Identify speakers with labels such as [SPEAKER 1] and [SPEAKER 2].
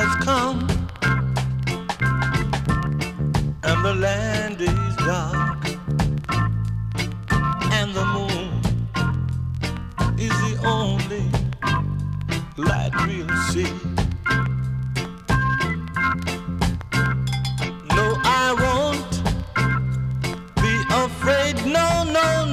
[SPEAKER 1] has come and the land is dark and the moon is the only light we'll see.